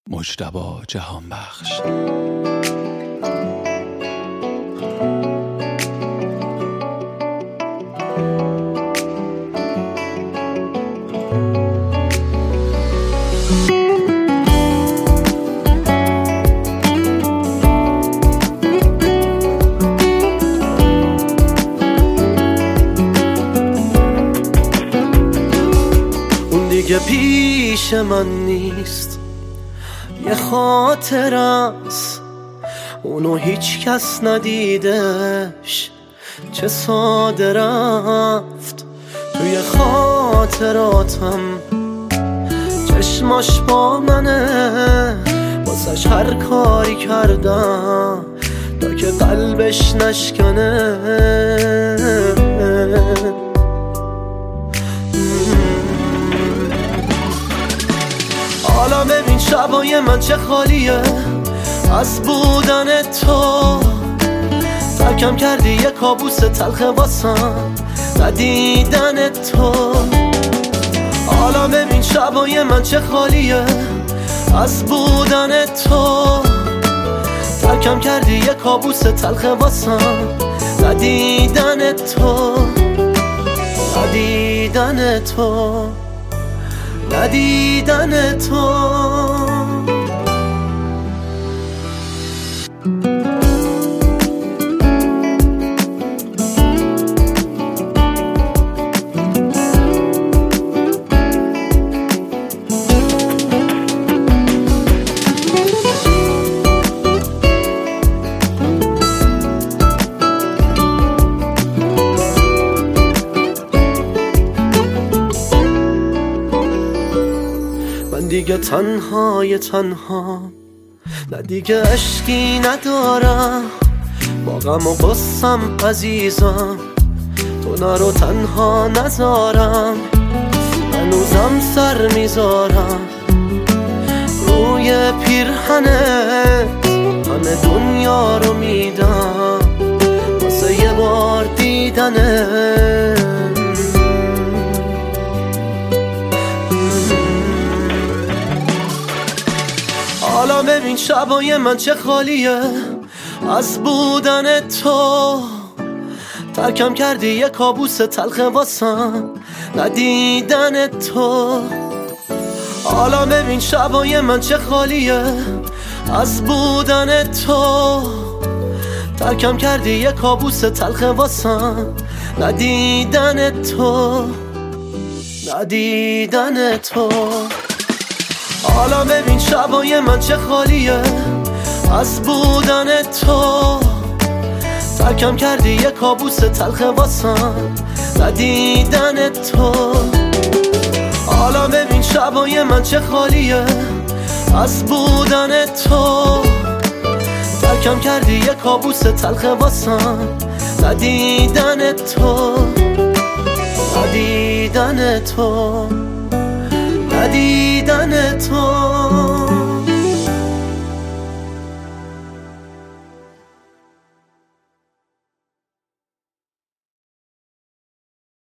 مجتبی جهانبخش. اون دیگه پیش من نیست، یه خاطر است، اونو هیچ کس ندیدش، چه ساده رفت توی خاطراتم. چشماش با منه، واسش هر کاری کردم تا که قلبش نشکنه. حالا ببین شبای من چه خالیه از بودن تو. ترکم کردی یه کابوس تلخ واسم ندیدن تو. حالا ببین شبای من چه خالیه از بودن تو. ترکم کردی یه کابوس تلخ واسم ندیدن تو. ندیدن تو، ندیدن تو. من دیگه تنها نه دیگه عشقی ندارم، با غم و غصم عزیزم تو نرو تنها نذارم. هنوزم سر میذارم روی پیرهنت، همه دنیا رو میدم واسه یه بار دیدنت. حالا ببین شبای من چه خالیه از بودن تو. ترکم کردی یه کابوس تلخ واسم ندیدن تو. حالا ببین شبای من چه خالیه از بودن تو. ترکم کردی یه کابوس تلخ واسم ندیدن تو. ندیدن تو. حالا ببین شبای من چه خالیه از بودن تو. ترکم کردی یه کابوس تلخ واسم ندیدن تو. حالا ببین شبای من چه خالیه از بودن تو. ترکم کردی یه کابوس تلخ واسم ندیدن تو. ندیدن تو، ندیدن تو.